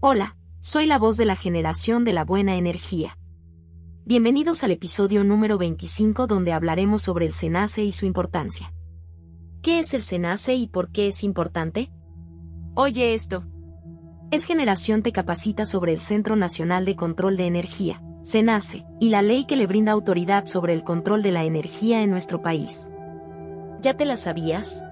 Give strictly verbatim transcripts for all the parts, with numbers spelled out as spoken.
Hola, soy la voz de la generación de la buena energía. Bienvenidos al episodio número veinticinco donde hablaremos sobre el SENACE y su importancia. ¿Qué es el SENACE y por qué es importante? Oye esto. Es Generación te capacita sobre el Centro Nacional de Control de Energía, SENACE, y la ley que le brinda autoridad sobre el control de la energía en nuestro país. ¿Ya te la sabías?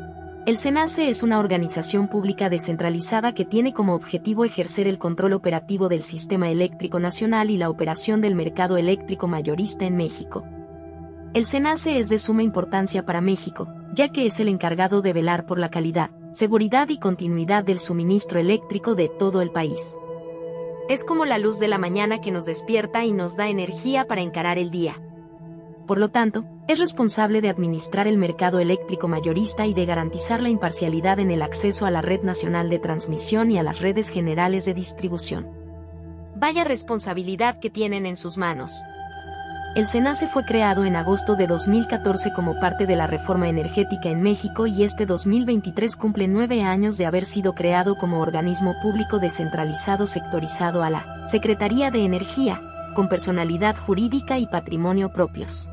El SENACE es una organización pública descentralizada que tiene como objetivo ejercer el control operativo del sistema eléctrico nacional y la operación del mercado eléctrico mayorista en México. El SENACE es de suma importancia para México, ya que es el encargado de velar por la calidad, seguridad y continuidad del suministro eléctrico de todo el país. Es como la luz de la mañana que nos despierta y nos da energía para encarar el día. Por lo tanto, es responsable de administrar el mercado eléctrico mayorista y de garantizar la imparcialidad en el acceso a la red nacional de transmisión y a las redes generales de distribución. Vaya responsabilidad que tienen en sus manos. El SENACE fue creado en agosto de dos mil catorce como parte de la reforma energética en México y este dos mil veintitrés cumple nueve años de haber sido creado como organismo público descentralizado sectorizado a la Secretaría de Energía, con personalidad jurídica y patrimonio propios.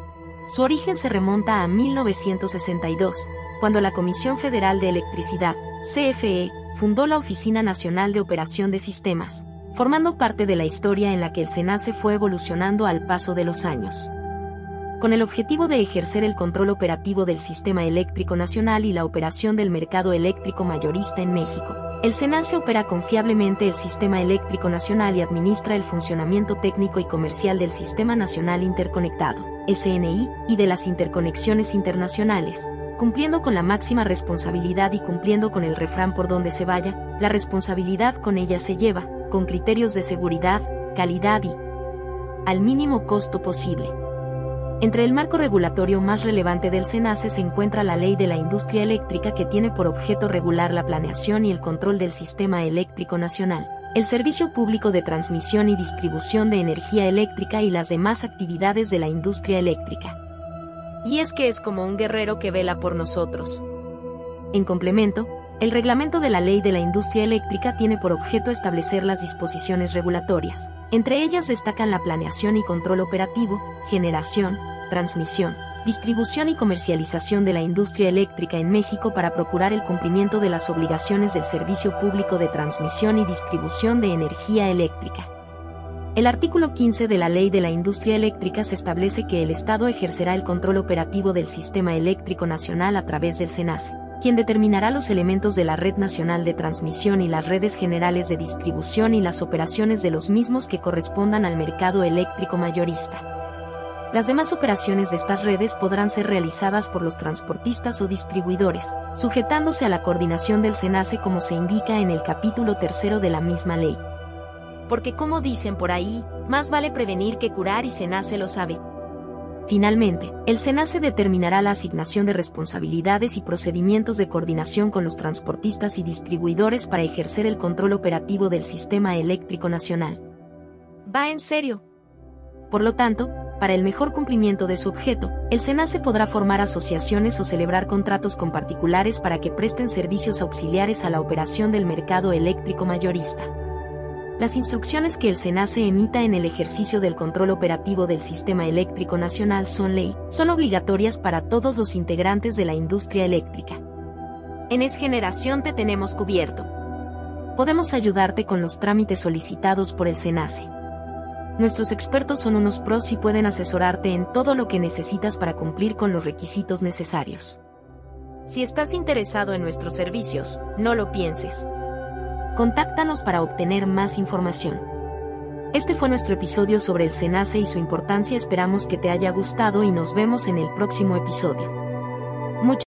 Su origen se remonta a mil novecientos sesenta y dos, cuando la Comisión Federal de Electricidad, C F E, fundó la Oficina Nacional de Operación de Sistemas, formando parte de la historia en la que el SENACE fue evolucionando al paso de los años. Con el objetivo de ejercer el control operativo del sistema eléctrico nacional y la operación del mercado eléctrico mayorista en México, el SENACE opera confiablemente el sistema eléctrico nacional y administra el funcionamiento técnico y comercial del Sistema Nacional Interconectado, S N I, y de las interconexiones internacionales, cumpliendo con la máxima responsabilidad y cumpliendo con el refrán por donde se vaya, la responsabilidad con ella se lleva, con criterios de seguridad, calidad y al mínimo costo posible. Entre el marco regulatorio más relevante del SENACE se encuentra la Ley de la Industria Eléctrica que tiene por objeto regular la planeación y el control del sistema eléctrico nacional, el servicio público de transmisión y distribución de energía eléctrica y las demás actividades de la industria eléctrica. Y es que es como un guerrero que vela por nosotros. En complemento, el reglamento de la Ley de la Industria Eléctrica tiene por objeto establecer las disposiciones regulatorias. Entre ellas destacan la planeación y control operativo, generación, transmisión, distribución y comercialización de la industria eléctrica en México para procurar el cumplimiento de las obligaciones del servicio público de transmisión y distribución de energía eléctrica. El artículo quince de la Ley de la Industria Eléctrica se establece que el Estado ejercerá el control operativo del sistema eléctrico nacional a través del SENACE, quien determinará los elementos de la red nacional de transmisión y las redes generales de distribución y las operaciones de los mismos que correspondan al mercado eléctrico mayorista. Las demás operaciones de estas redes podrán ser realizadas por los transportistas o distribuidores, sujetándose a la coordinación del SENACE como se indica en el capítulo tercero de la misma ley. Porque como dicen por ahí, más vale prevenir que curar y SENACE lo sabe. Finalmente, el SENACE determinará la asignación de responsabilidades y procedimientos de coordinación con los transportistas y distribuidores para ejercer el control operativo del sistema eléctrico nacional. ¿Va en serio? Por lo tanto, para el mejor cumplimiento de su objeto, el SENACE podrá formar asociaciones o celebrar contratos con particulares para que presten servicios auxiliares a la operación del mercado eléctrico mayorista. Las instrucciones que el SENACE emita en el ejercicio del control operativo del sistema eléctrico nacional son ley, son obligatorias para todos los integrantes de la industria eléctrica. En Es Generación te tenemos cubierto. Podemos ayudarte con los trámites solicitados por el SENACE. Nuestros expertos son unos pros y pueden asesorarte en todo lo que necesitas para cumplir con los requisitos necesarios. Si estás interesado en nuestros servicios, no lo pienses. Contáctanos para obtener más información. Este fue nuestro episodio sobre el SENACE y su importancia. Esperamos que te haya gustado y nos vemos en el próximo episodio. Muchas